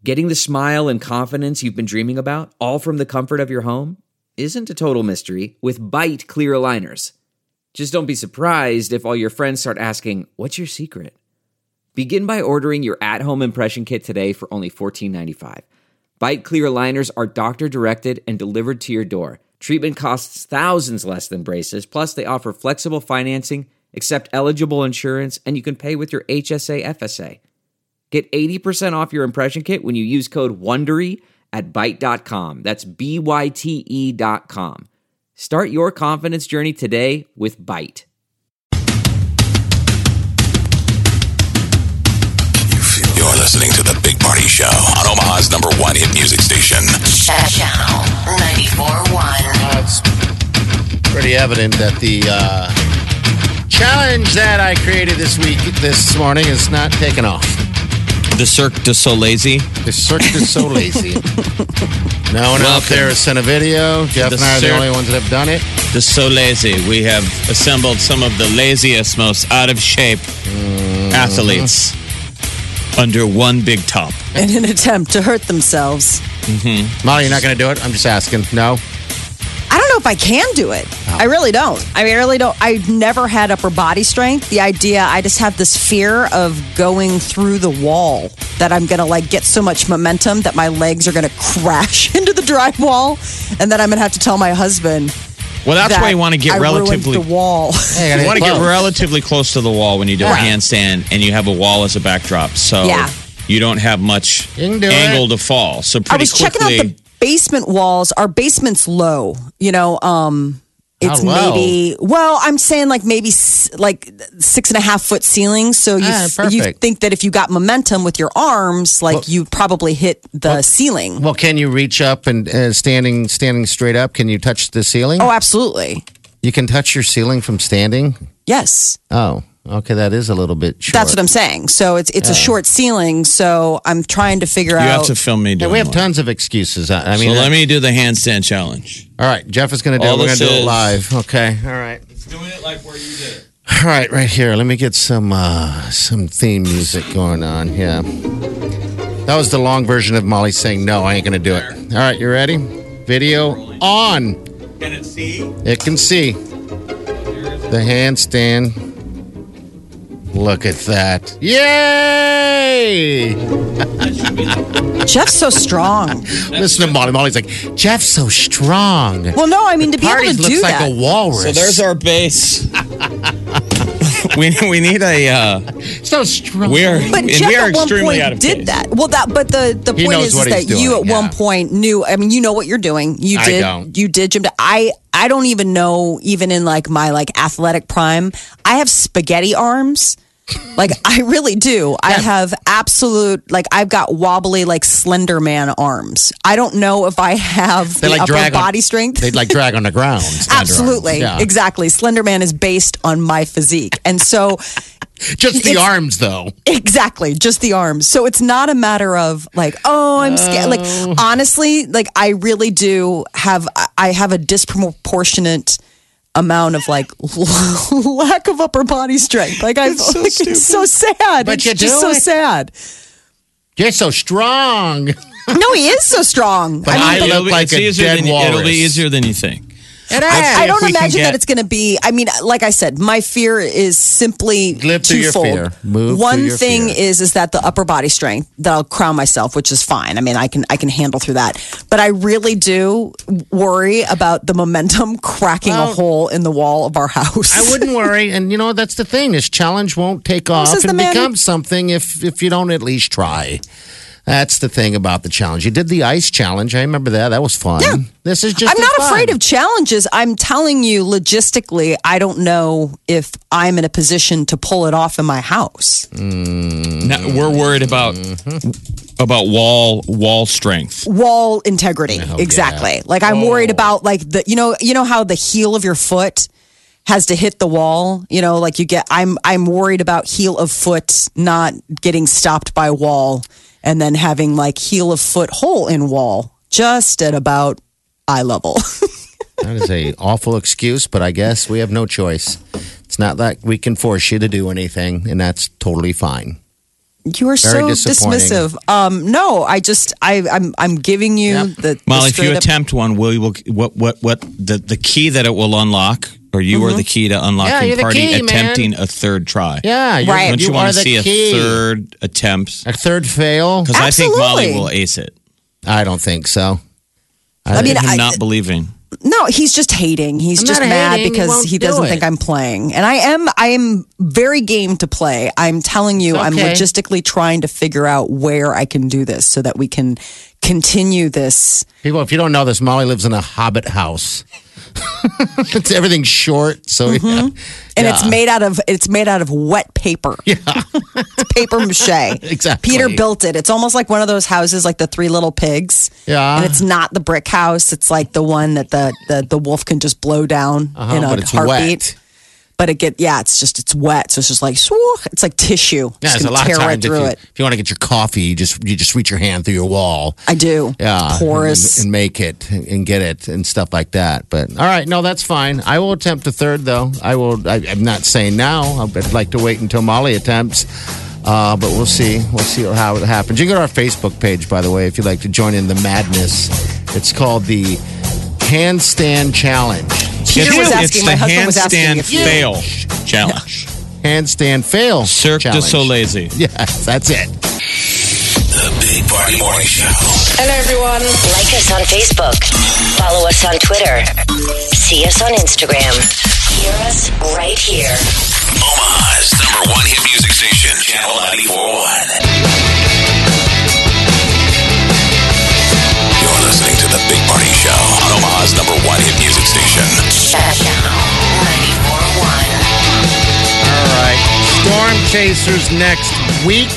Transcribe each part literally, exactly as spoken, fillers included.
Getting the smile and confidence you've been dreaming about, all from the comfort of your home, isn't a total mystery with Byte clear aligners. Just don't be surprised if all your friends start asking, "What's your secret?" Begin by ordering your at-home impression kit today for only fourteen ninety-five. Byte clear aligners are doctor-directed and delivered to your door. Treatment costs thousands less than braces, plus they offer flexible financing, accept eligible insurance, and you can pay with your H S A F S A. Get eighty percent off your impression kit when you use code WONDERY at byte dot com. That's B Y T E dot com. Start your confidence journey today with Byte. You're listening to The Big Party Show on Omaha's number one hit music station. Channel ninety-four point one. Uh, it's pretty evident that the uh, challenge that I created this week, this morning, is not taking off. The Cirque du Soleil. The Cirque du Soleil. No one out there has sent a video. Jeff and I are the only ones that have done it. The Soleil. We have assembled some of the laziest, most out of shape mm-hmm. athletes under one big top. In an attempt to hurt themselves. Mm-hmm. Molly, you're not going to do it? I'm just asking. No? I don't know if I can do it. Oh. I really don't. I mean, I really don't. I've never had upper body strength. The idea, I just have this fear of going through the wall, that I'm going to like get so much momentum that my legs are going to crash into the drywall, and then I'm going to have to tell my husband. Well, that's why you want to get I relatively the wall. Hey, you want to get relatively close to the wall when you do yeah. a handstand, and you have a wall as a backdrop, so yeah. you don't have much angle it. to fall. So pretty I was quickly, checking out the basement walls. Our basement's low. You know, um, it's maybe. Well, I'm saying like maybe like six and a half foot ceiling. So you ah, you think that if you got momentum with your arms, like well, you'd probably hit the well, ceiling. Well, can you reach up and uh, standing standing straight up? Can you touch the ceiling? Oh, absolutely. You can touch your ceiling from standing? Yes. Oh, okay. That is a little bit short. That's what I'm saying. So it's it's yeah. a short ceiling. So I'm trying to figure you out. You have to film me doing yeah, We have one. tons of excuses. I mean, so uh, let me do the handstand challenge. All right. Jeff is going to do All it. We're going to do it is, live. Okay. All right. It's doing it like where you did. All right. Right here. Let me get some uh, some theme music going on. Yeah. That was the long version of Molly saying, no, I ain't going to do it. All right. You ready? Video on. Can it see? It can see. The handstand. Look at that. Yay! Jeff's so strong. Listen to Molly. Molly's like, Jeff's so strong. Well, no, I mean, to be able to Parties do looks that. like a walrus. So there's our base. we we need a uh, so strong. We are, but and Jeff we are at one extremely point out of did pace. that. Well, that but the the He point knows is, what is that he's you doing, at yeah. one point knew. I mean, you know what you're doing. You I did. don't. You did gym. I I don't even know. Even in like my like athletic prime, I have spaghetti arms. Like I really do. I have absolute like I've got wobbly like Slender Man arms. I don't know if I have They the like upper drag on- body strength. They'd like drag on the ground. Slender Absolutely, arms. Yeah. exactly. Slender Man is based on my physique, and so Just the It's- arms, though. exactly just the arms. So it's not a matter of like, oh, I'm scared. Like honestly, like I really do have. I have a disproportionate amount of like lack of upper body strength. Like I, It's so like, stupid. it's so sad. But it's you just do so it. sad. You're so strong. No, he is so strong. But I mean, I It'll look be, like it's a easier dead than you, It'll walrus. be easier than you think. It I, I if don't we can imagine get- that it's going to be. I mean, like I said, my fear is simply Live through your twofold. fear. Move One through your thing fear. is is that the upper body strength that I'll crown myself, which is fine. I mean, I can I can handle through that. But I really do worry about the momentum cracking Well, a hole in the wall of our house. I wouldn't worry. And, you know, that's the thing. This challenge won't take off says the and man- become something if, if you don't at least try. That's the thing about the challenge. You did the ice challenge. I remember that. That was fun. Yeah. This is just I'm as not fun. afraid of challenges. I'm telling you, logistically, I don't know if I'm in a position to pull it off in my house. Now, we're worried about about wall wall strength. Wall integrity, Oh, exactly. yeah. Like I'm worried about like the you know you know how the heel of your foot has to hit the wall. You know, like you get. I'm I'm worried about heel of foot not getting stopped by wall, and then having like heel of foot hole in wall just at about eye level. That is a awful excuse, but I guess we have no choice. It's not that we can force you to do anything, and that's totally fine. You are Very so disappointing. dismissive. Um, no, I just I I'm I'm giving you Yep. the Molly, the if you straight up- attempt one, will you? Will, what? What? What? The the key that it will unlock, or you are the key to Yeah, unlocking you're the party key, man. attempting a third try. Yeah, you're, Right. Don't you, you want are to the see key. a third attempt? A third fail? Because I think Molly Absolutely. will ace it. I don't think so. I mean, Him I, not believing. no, he's just hating. He's I'm just not mad hating. He because won't he do doesn't it. think I'm playing. And I am I am very game to play. I'm telling you, It's I'm okay. logistically trying to figure out where I can do this so that we can continue this. People, if you don't know this, Molly lives in a hobbit house. It's everything's short, so yeah. And it's Yeah. made out of it's made out of wet paper. Yeah. It's paper mache. Exactly. Peter built it. It's almost like one of those houses like the Three Little Pigs. Yeah. And it's not the brick house. It's like the one that the the, the wolf can just blow down Uh-huh, in a but it's heartbeat. wet. But it get yeah, it's just it's wet. So it's just like swoosh, it's like tissue. Yeah, Just there's a gonna lot of tear times right if through you, it. if you want to get your coffee, you just you just reach your hand through your wall. I do. Yeah, Porous. and, and make it and, and get it and stuff like that. But all right, no, that's fine. I will attempt a third though. I will. I, I'm not saying now. I'd like to wait until Molly attempts. Uh, but we'll see. We'll see how it happens. You can go to our Facebook page, by the way, if you'd like to join in the madness. It's called the Handstand Challenge. Peter was it's asking, the my husband was asking handstand if you- fail challenge. Handstand fail. Cirque du challenge. Soleil. Yes, that's it. The Big Party Morning Show. Hello, everyone. Like us on Facebook. Follow us on Twitter. See us on Instagram. Hear us right here. Omaha's number one hit music station, Channel ninety-four point one. You're listening to The Big Party Show on Omaha's number one hit music station. Channel ninety-four point one. All right. Storm Chasers next week.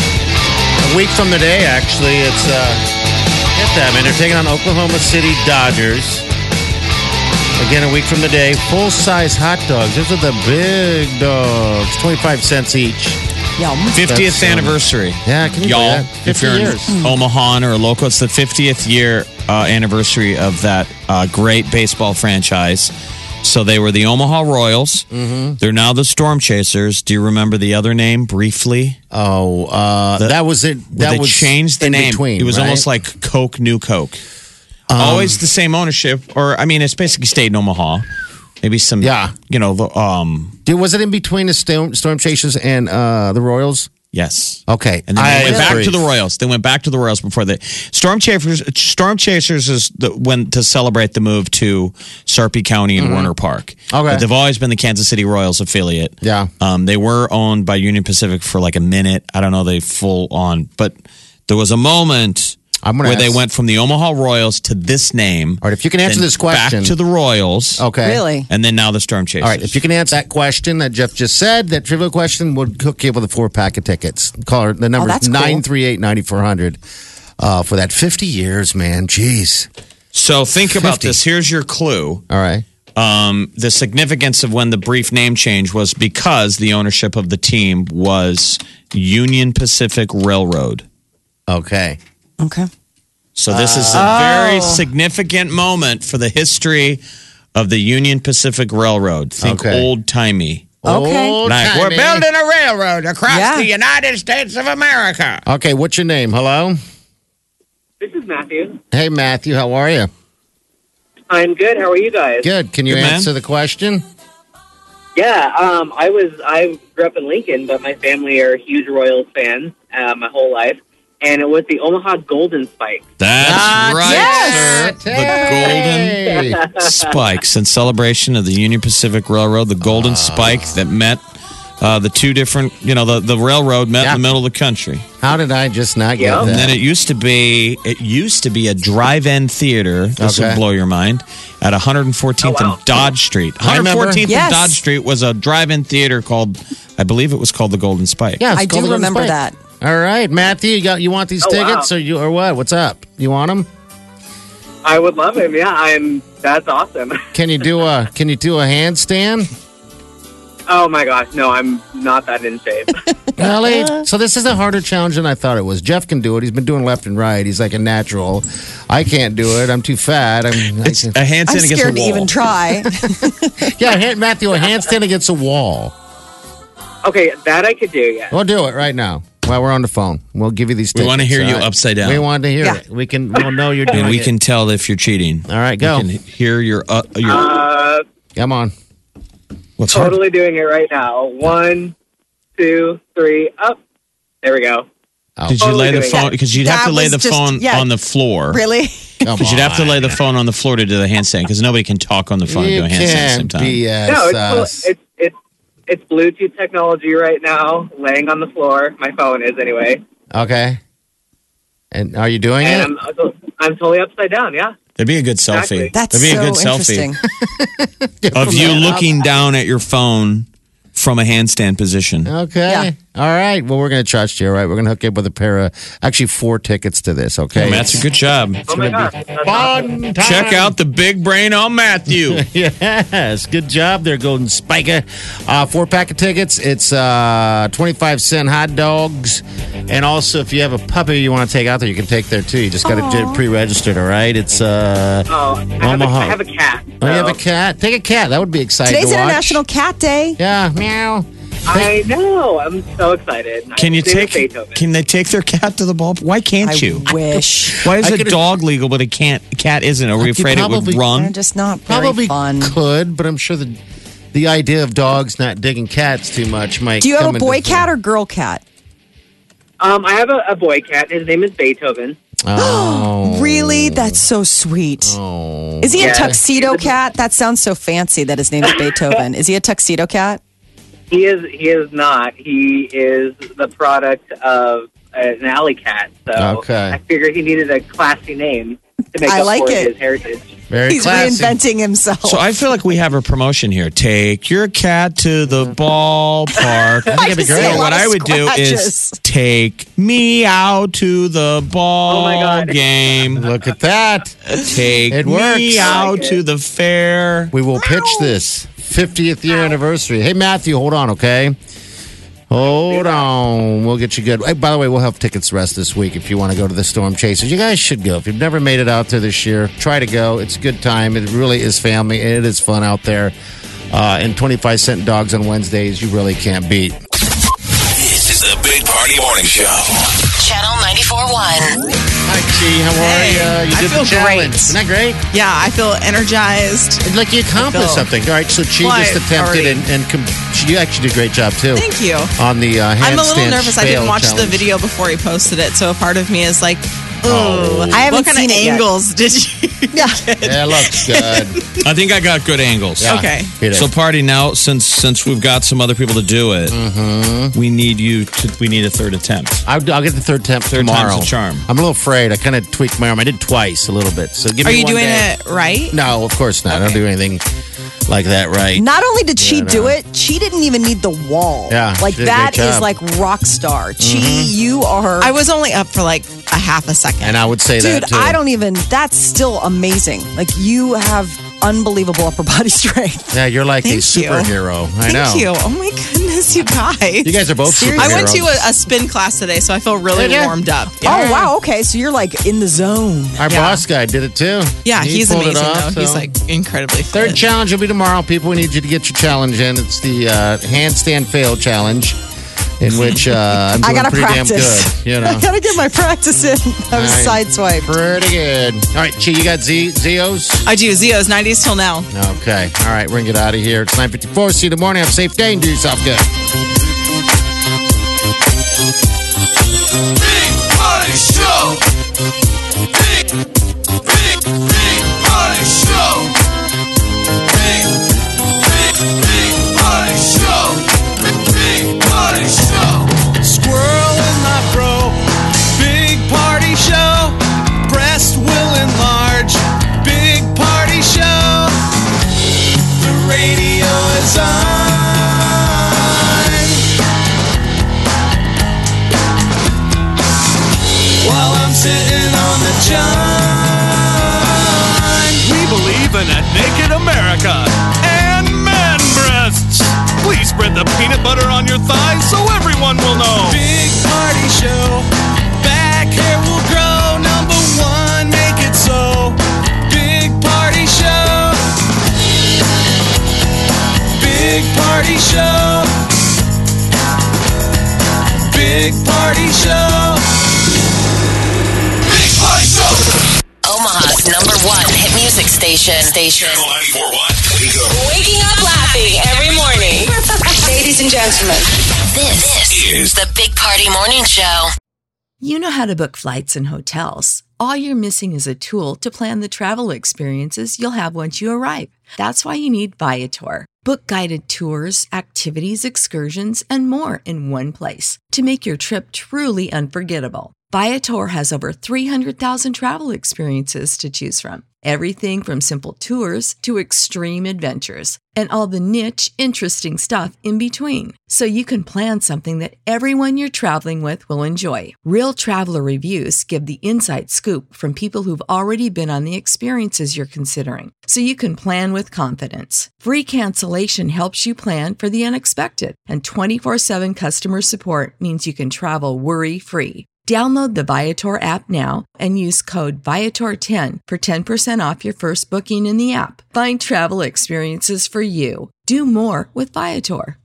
A week from today, actually. It's, uh, get that, man. They're taking on Oklahoma City Dodgers. Again, a week from today. Full size hot dogs. Those are the big dogs. twenty-five cents each. Yum. fiftieth That's, um, anniversary. Yeah, can you Y'all, believe that? if fifty you're years. in Omaha or local, it's the fiftieth year uh, anniversary of that uh, great baseball franchise. So they were the Omaha Royals. Mm-hmm. They're now the Storm Chasers. Do you remember the other name briefly? Oh, uh, The- that was it. Well, That they was changed the in name. Between, it was right? Um, almost like Coke, New Coke. Always the same ownership, or I mean, it's basically stayed in Omaha. Maybe some, Yeah. you know, the um, Dude, was it in between the Storm, Storm Chasers and uh, the Royals? yes. Okay. And then they I went back agree. to the Royals. They went back to the Royals before the Storm Chasers. Storm Chasers is the, when to celebrate the move to Sarpy County and Warner Park. Mm-hmm. Okay. But they've always been the Kansas City Royals affiliate. Yeah. Um, they were owned by Union Pacific for like a minute. I don't know they full on, but there was a moment I'm gonna where they ask- went from the Omaha Royals to this name. All right, if you can answer then this question. back to the Royals. Okay. Really? And then now the Storm Chasers. All right, if you can answer that question that Jeff just said, that trivial question, we'll hook you up with a four pack of tickets. Call her, the number Oh, that's is cool. nine three eight, nine four hundred uh, for that fifty years, man. Jeez. So think about fifty. this. Here's your clue. All right. Um, the significance of when the brief name change was because the ownership of the team was Union Pacific Railroad. Okay. Okay. So this is a Oh. very significant moment for the history of the Union Pacific Railroad. Think Okay. old timey. Okay. Old Like we're timey. building a railroad across Yeah. the United States of America. Okay, what's your name? Hello? This is Matthew. Hey, Matthew, how are you? I'm good. How are you guys? Good. Can you Good, man. answer the question? Yeah, um, I was. I grew up in Lincoln, but my family are huge Royals fans uh, my whole life, and it was the Omaha Golden Spikes. That's Ah, right, yes. sir. The golden Hey. spikes in celebration of the Union Pacific Railroad, the golden spike that met uh, the two different, you know, the, the railroad met Yeah. in the middle of the country. How did I just not get Yeah. that? And then it used to be it used to be a drive-in theater. This Okay. will blow your mind. At one hundred fourteenth Oh, wow. and Dodge Street. I remember. one hundred fourteenth Yes. and Dodge Street was a drive-in theater called, I believe it was called the Golden Spike. Yeah, it's I called do the Golden remember Spike. that. All right, Matthew, you got you want these Oh, tickets wow. or you or what? What's up? You want them? I would love him. Yeah, I'm. That's awesome. Can you do a Can you do a handstand? Oh my gosh, no, I'm not that in shape. Really? So this is a harder challenge than I thought it was. Jeff can do it. He's been doing left and right. He's like a natural. I can't do it. I'm too fat. I'm. I It's can- a handstand I'm against a scared to wall. even try. yeah, hand, Matthew, a handstand against a wall. Okay, that I could do. Yeah. We'll do it right now. while we're on the phone. We'll give you these tickets. We want to hear all you right? upside down. We want to hear Yeah. it. We can. We'll know you're doing and we it. can tell if you're cheating. All right, go. We can hear your. Uh, your Uh, Come on. what's hard? totally doing it right now. One, two, three, up. There we go. Oh, Did you Totally lay the doing phone? it. Because you'd have That to lay was the just- phone yeah. on the floor. Really? come Because you'd have to on. lay the phone on the floor to do the handstand. Because nobody can talk on the phone You and do a handstand at the same can't time. B S No, it's, us. it's it's it's Bluetooth technology right now. Laying on the floor. My phone is anyway, Okay. And are you doing and it? I'm I'm totally upside down. Yeah. That'd be a good selfie. Exactly. That's That'd be so a good selfie interesting. of you looking down at your phone from a handstand position. Okay. Yeah. All right. Well, we're going to trust you. All right. We're going to hook you up with a pair of, actually, four tickets to this. Okay. Hey, Matthew, good job. Oh my god. That's awesome. Fun Check time. out the big brain on Matthew. Yes, good job there, Golden Spiker. Uh, four pack of tickets. It's uh, twenty-five cent hot dogs. And also, if you have a puppy you want to take out there, you can take there too. You just got to get pre-registered, all right? It's uh, Oh, I have, a, Omaha. I have a cat. Oh, you have a so- cat? Take a cat. That would be exciting Today's to watch. International Cat Day. Yeah, meow. I know. I'm so excited. Can you His name is take? Beethoven. Can they take their cat to the ball? Why can't I you? wish. Why is I a could've- dog legal but a can't cat isn't? Are we You afraid it would probably- They're run? just not very Probably fun. could, but I'm sure the the idea of dogs not digging cats too much might. Do you have come a boy into- cat or girl cat? Um, I have a, a boy cat. His name is Beethoven. Oh, Really? That's so sweet. oh. Is he a Yeah. tuxedo cat? That sounds so fancy that his name is Beethoven. Is he a tuxedo cat? He is. He is not. He is the product of an alley cat. So Okay. I figured he needed a classy name to make I up like for it. his heritage. Very He's classy. reinventing himself. So I feel like we have a promotion here. Take your cat to the ballpark. I think it'd be I see great. a lot What of I would do is scratches. take me out to the ball Oh my God. game. Look at that. Take It me works. out I like to the fair. We will pitch this fiftieth year anniversary. Hey, Matthew, hold on, okay? Hold on. We'll get you good. Hey, by the way, we'll have tickets the rest of this week if you want to go to the Storm Chasers. You guys should go. If you've never made it out there this year, try to go. It's a good time. It really is family. It is fun out there. Uh, and twenty-five cent dogs on Wednesdays, you really can't beat. This is the Big Party Morning Show. Channel ninety-four point one. Hi, Chi. How are Hey, you? You I did feel the challenge. great. Isn't that great? Yeah, I feel energized. It's like you accomplished feel- something. All right, so Chi Well, just I attempted already- and, and com- you actually did a great job, too. Thank you. On the uh, handstand I'm a little nervous. I didn't fail watch the challenge. video before he posted it, so a part of me is like, ooh, Oh. I haven't what kind seen of it yet. angles did you? Yeah. Yeah, it looks good. I think I got good angles. Yeah. Okay. He did. So party now, since since we've got some other people to do it, Mm-hmm. we need you to. We need a third attempt. I'll, I'll get the third attempt Third tomorrow. time's a charm. I'm a little afraid. I kind of tweaked my arm. I did twice a little bit. So give Are me you one doing day. it right? No, of course not. I don't do anything like that right. Not only did she Yeah, do no. it, she didn't even need the wall. Yeah, Like she did a that great is job. like rock star. Chi, you are. I was only up for like a half a second. And I would say Dude, that too. I don't even. That's still amazing. Like you have unbelievable upper body strength. Yeah, you're like Thank a you. superhero. I Thank know. you. Oh my goodness, you guys. You guys are both superheroes. I went to a, a spin class today, so I feel really Did ya? warmed up. Oh wow. Okay, so you're like in the zone. Our Yeah. boss guy did it too. Yeah, He he's pulled it amazing off, though. He's so- like incredibly fit. Third challenge will be tomorrow. People, we need you to get your challenge in. It's the uh, handstand fail challenge, in which uh, I'm I doing gotta pretty practice. damn good. You know, I gotta get my practice in. I was Right. sideswiped. pretty good. All right, Chi, you got Z Zeos? I do. Zio's nineties till now. Okay. All right, we're gonna get out of here. It's nine fifty-four. See you in the morning. Have a safe day and do yourself good. Big Party Show. Big, big, big Party Show. Big, big, big Party Show. Big Party Show. Squirrel in my fro. Big party show. Breast will enlarge. Big party show. The radio is on. While I'm sitting on the john. We believe in a naked America and man breasts. Please spread the peanut butter on your thighs so everyone will know. Big party show. Back hair will grow. Number one, make it so. Big party show. Big party show. Big party station. Station. Channel ninety-four point one. Wake up. Waking up laughing every morning. Ladies and gentlemen, this, this is the Big Party Morning Show. You know how to book flights and hotels. All you're missing is a tool to plan the travel experiences you'll have once you arrive. That's why you need Viator. Book guided tours, activities, excursions, and more in one place to make your trip truly unforgettable. Viator has over three hundred thousand travel experiences to choose from. Everything from simple tours to extreme adventures and all the niche, interesting stuff in between. So you can plan something that everyone you're traveling with will enjoy. Real traveler reviews give the inside scoop from people who've already been on the experiences you're considering. So you can plan with confidence. Free cancellation helps you plan for the unexpected. And twenty-four seven customer support means you can travel worry-free. Download the Viator app now and use code Viator ten for ten percent off your first booking in the app. Find travel experiences for you. Do more with Viator.